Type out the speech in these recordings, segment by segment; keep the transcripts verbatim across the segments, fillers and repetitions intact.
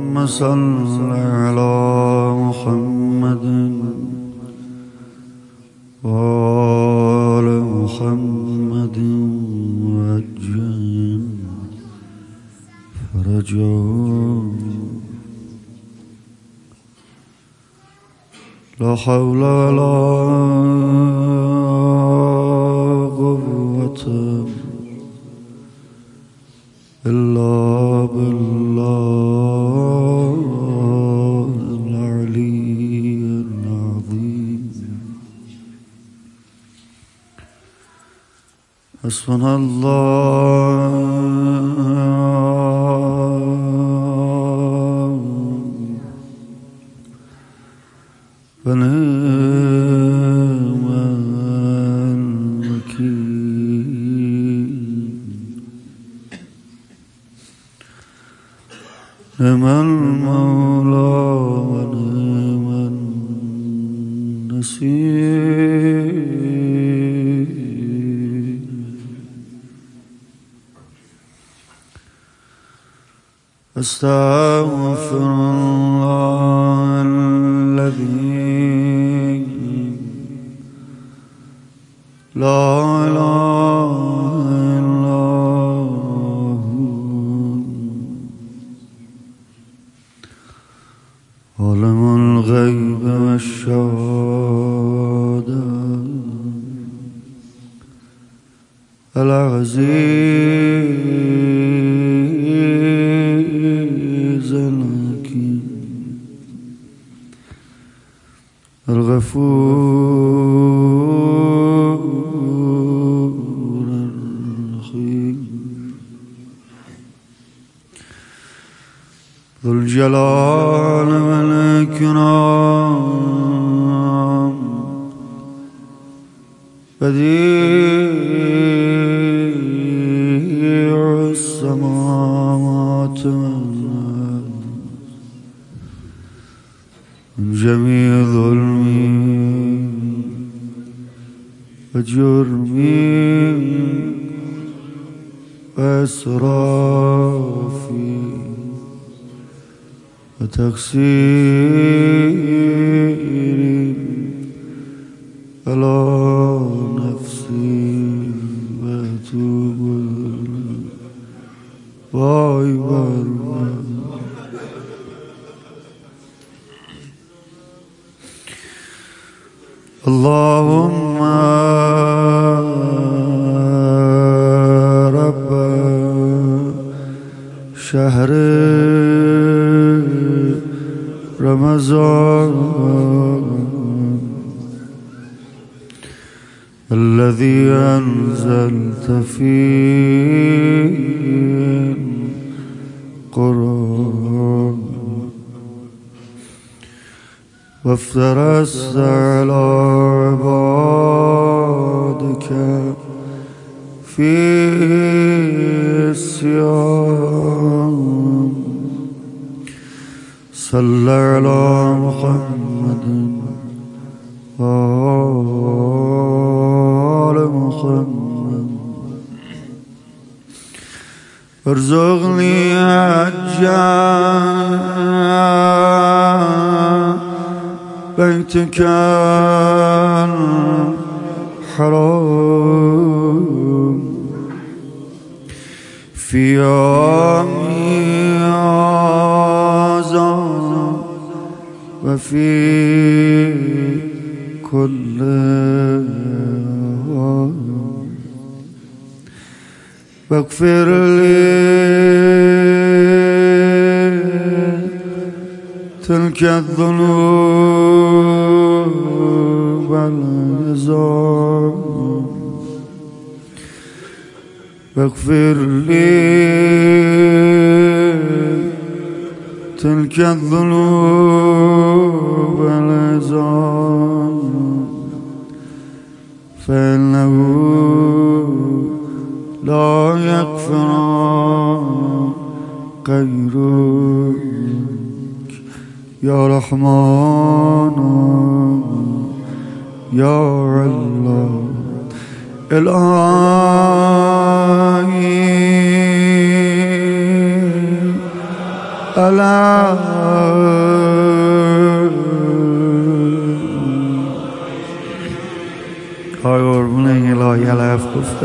اللهم صل على محمد وآل محمد وعجل فرجهم. لا حول ولا قوة إلا بالله العلي العظيم. حسبنا الله ونعم الوكيل. نعم المولى ونعم النصير. أستغفر الله الذي لا إله إلا هو عالم الغيب والشهادة العزيز الحكيم الغفور الرحيم ذو الجلال والإكرام بديع السماوات والأرض من جميع ظلمي وجرمي وإسرافي وتقصيري على نفسي وأتوب إليك. واي واي اللهم رب شهر رمضان الذي أنزلت فيه القرآن وافترست على عبادك فيه الصيام. صلى على محمد وآل محمد وارزقني حجا بيتك الحرام في يومي هذا وفي كل يوم واغفر لي تلك الذنوب والعظام واغفر لي تلك الذنوب والعظام فإنه لا يغفر غيرك يا رحمن يا الله. إلهي علم آی قربون این الهی علف گفته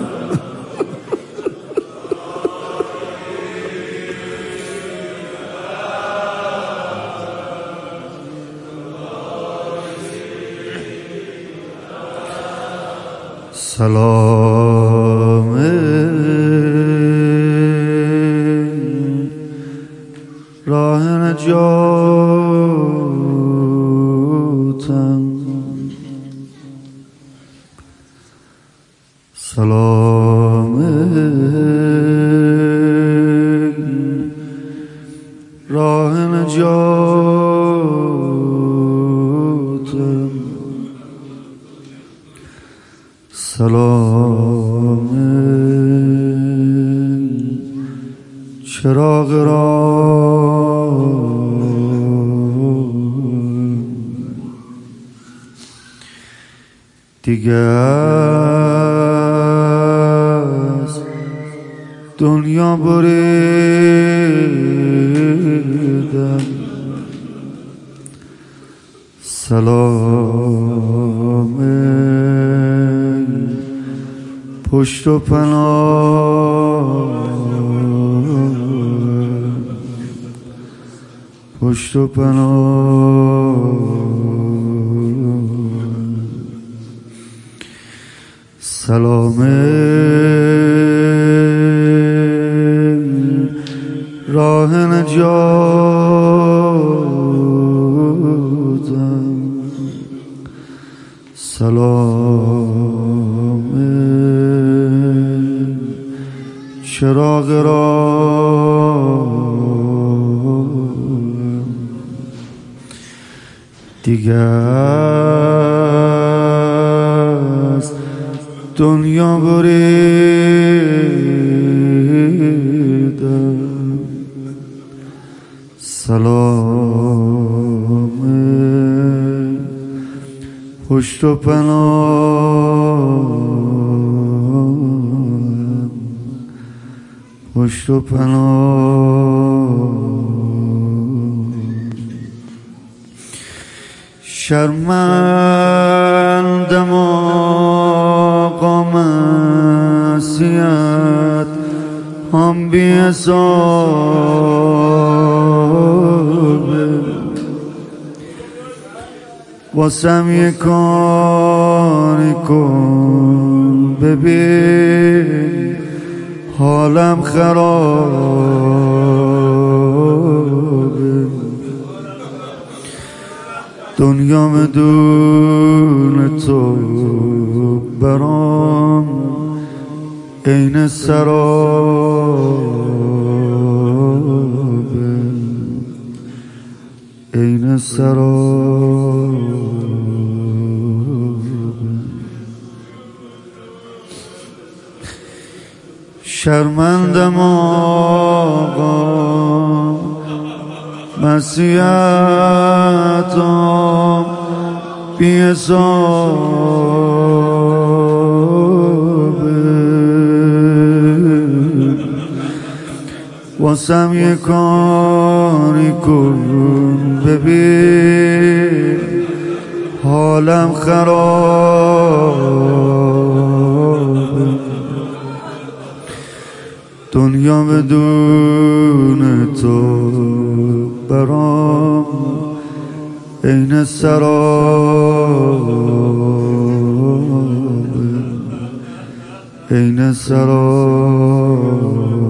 سلام راه نجاتم سلام راه نجاتم سلام چراغ راه دیگه از دنیا بریدم سلام پشت و پناه پشت و پناه سلام راه نجاتم سلام چراغ راه دیگه از دنیا بریدم سلام پشت و پناه پشت و پناه شرمندم آقا معصیت هم بی حسابه واسم یه کاری کن ببین حالم خرابه دنیا بدون تو برام عین سرابه عین سرابه شرمندم آقا معصیتم بی حسابه واسم یه کاری کن ببین حالم خرابه دنیا بدون تو برام عین سرابه عین سرابه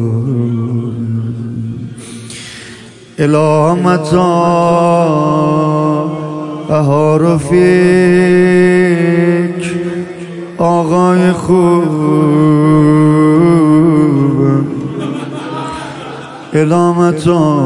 اله متا بهار فیک آقای خوب الامتا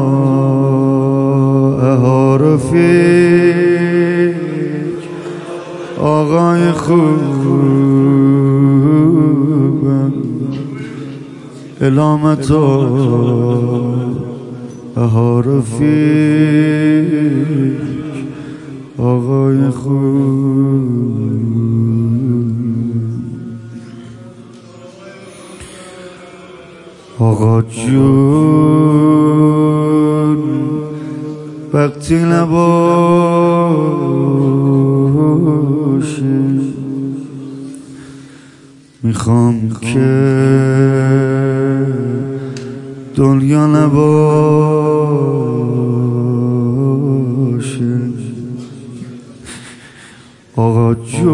بهار فیک آقای خوب الامتا بهار فیک آقای خوب آقا جون وقتی نباشی میخوام که دنیا نباشه آقا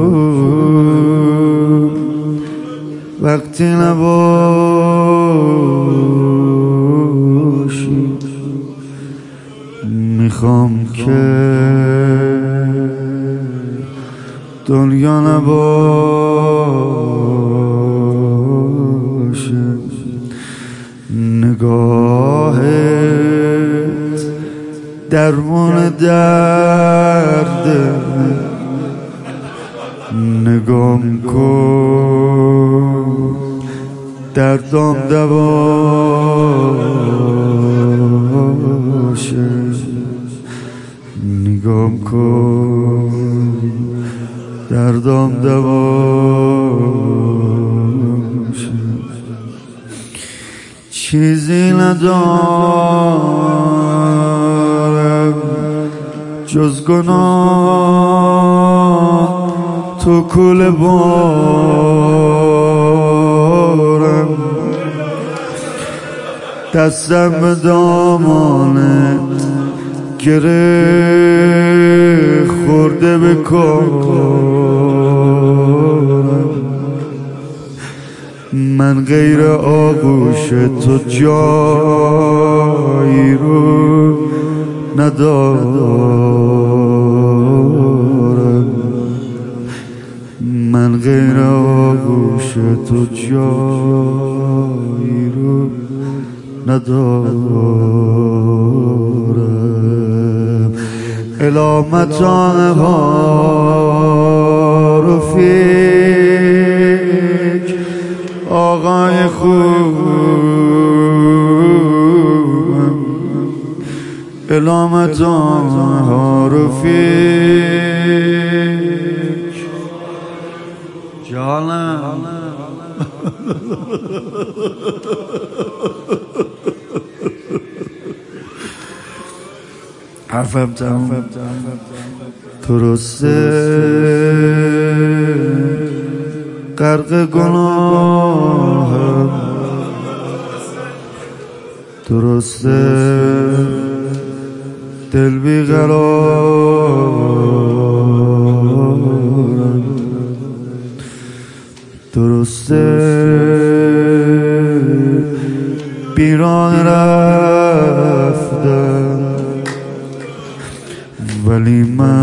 جون وقتی نباشی میخوام که دنیا نباشه نگاهت درمون درده نگام کن دردام دواشه نگام کن دردام دواشه چیزی ندارم جز گناه تو کل بارم دستم به دامانت گره خورده به کارم من غیر آغوش تو جایی رو ندارم من غیر آغوش تو جایی رو ندارم علامتان ها رو فکر آقای خوبم علامتان ها رو فکر جانم حرفم تمام درسته غرق گناهم درسته دل بیقرارم درسته بیراه رفتم ولی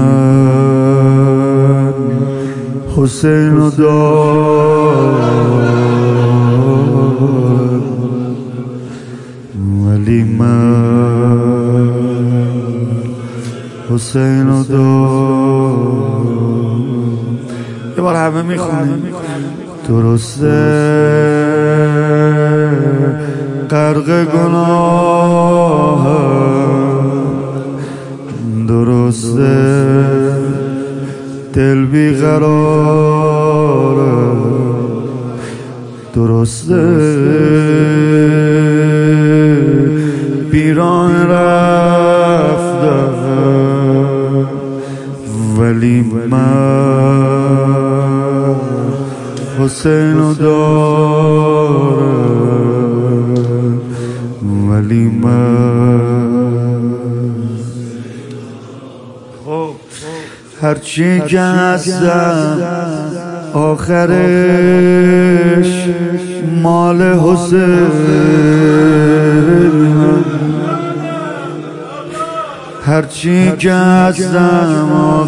من حسین رو دارم ولی من حسین رو دارم یه بار همه میخونیم درسته غرق گناهم درسته دل بیقراره درسته بیراه رفتم ولی من حسین رو دارم ولی من هرچی که هستم آخرش مال حسین هرچی که هستم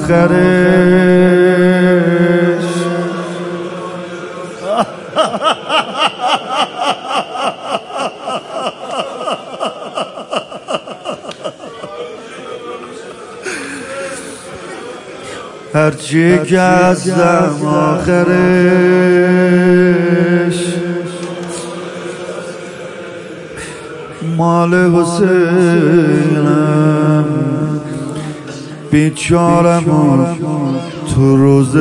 آخرش هرچی که هستم آخرش مال حسینم بیچارم تو روز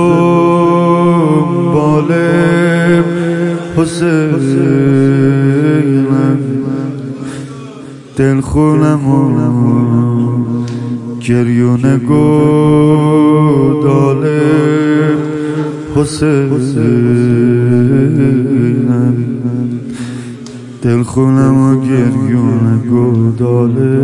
دنبال حسینم دل خونم و گریونه گوداله حسینم، دل خونم و گریونه گوداله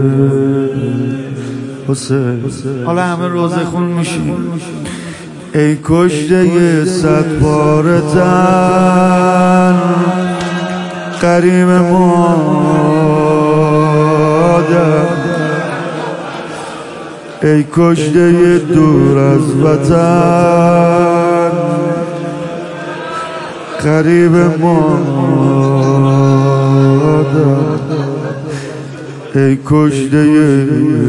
حسین. حالا همه روزه خون میشیم. ای کشته ی صد پاره تن غریب مادر، ای کشته ی دور از وطن غریب مادر، ای کشته ی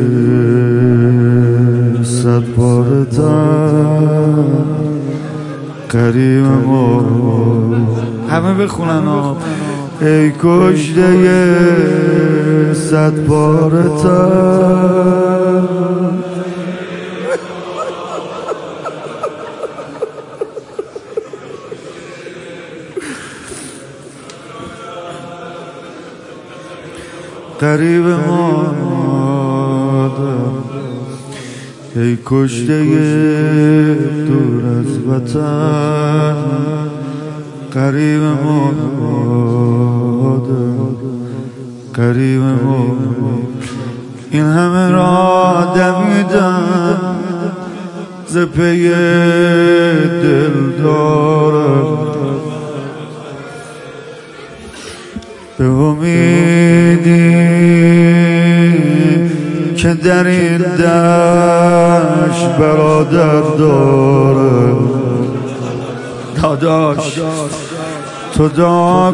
صد پاره تن غریب مادر. همه بخونن ها. ای کشته ی صد پاره تن غریب مادر، ای کشته ی دور از وطن غریب مادر، غریب مادر. این همه را دمیدم ز پی دل دارم، به امیدی که در این دشت برادر دارم. داداش تو دعا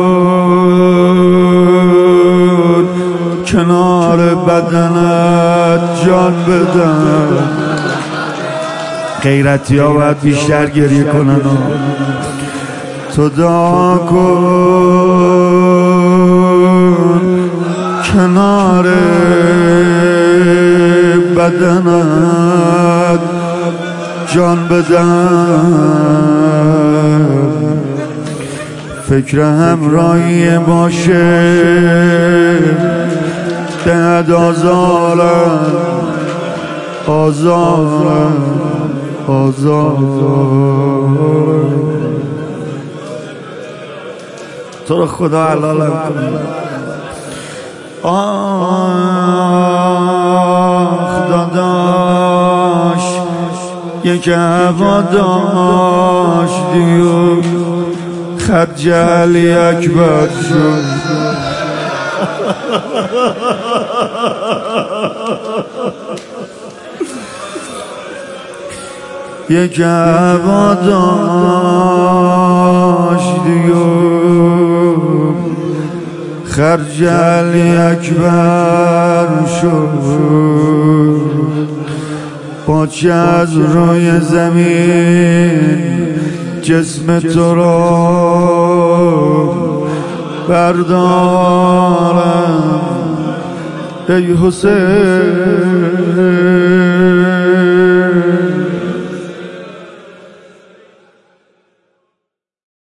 کن کنار بدنت جان بدن. غیرتی ها باید بیشتر گریه کنن. تو دعا کن کنار بدنت جان بدن. فکر همراهی باشه دهد آزارم آزارم آزارم. تو رو خدا حلالم کن. آخ داداش یک هوا داشتی و خجلی اکبر شد. یک هوا داشتی و خجلی اکبر شد. پاچه از روی زمین جسم تو را بردارم ای حسین.